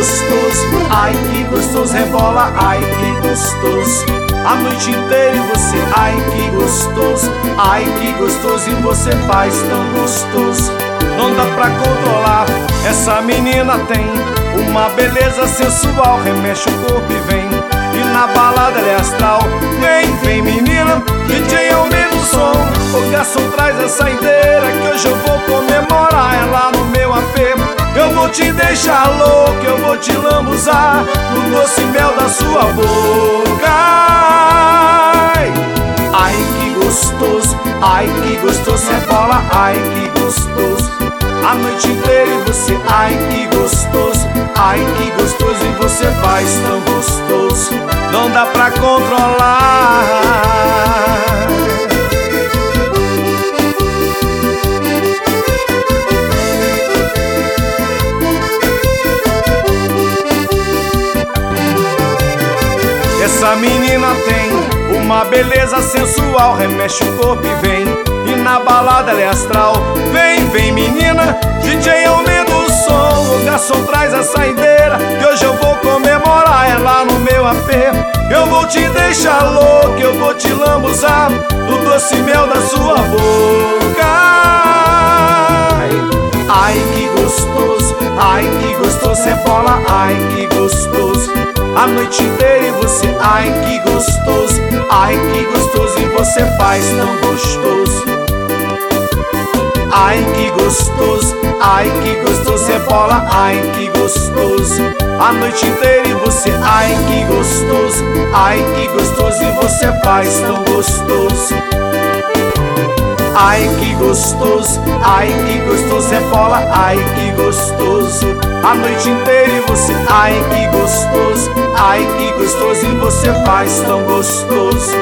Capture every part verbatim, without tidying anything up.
gostoso, ai que gostoso, rebola, ai que gostoso. A noite inteira e você, ai que gostoso, ai que gostoso, e você faz tão gostoso. Não dá pra controlar, essa menina tem uma beleza sensual, remexe o corpo e vem. E na balada ela é astral, vem, vem menina, D J aumenta o som. O garçom traz a saideira que hoje eu vou comemorar. É lá no meu A P, eu vou te deixar louco, eu vou te lambuzar no doce mel da sua boca. Ai, ai que gostoso, ai que gostoso, rebola, ai que gostoso. A noite inteira e você, ai que gostoso, ai que gostoso, e você faz tão gostoso. Não dá pra controlar. Essa menina tem uma beleza sensual, remexe o corpo e vem. E na balada ela é astral, vem, vem menina, D J aumenta o som. O garçom traz a saideira que hoje eu vou comemorar. É lá no meu A P, eu vou te deixar louco, eu vou te lambuzar do doce mel da sua boca. Ai, ai que gostoso, ai que gostoso, rebola, ai que gostoso. A noite inteira e você, ai que gostoso, ai que gostoso, e você faz tão gostoso. Ai que gostoso, ai que gostoso, rebola, ai que gostoso. A noite inteira e você, ai que gostoso, ai que gostoso, e você faz tão gostoso. Ai que gostoso, ai que gostoso, rebola, ai que gostoso. A noite inteira e você, ai que gostoso, ai que gostoso, e você faz tão gostoso.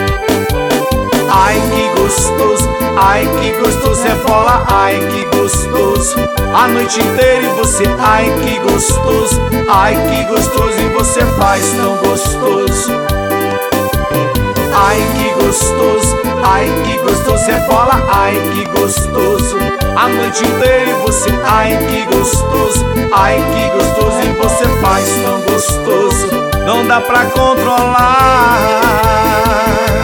Ai que gostoso, ai que gostoso, rebola, ai que gostoso. A noite inteira e você, ai que gostoso, ai que gostoso, e você faz tão gostoso. Ai que gostoso, ai que gostoso, rebola, ai que gostoso. A noite inteira e você, ai que gostoso, ai que gostoso, e você faz tão gostoso. Não dá pra controlar.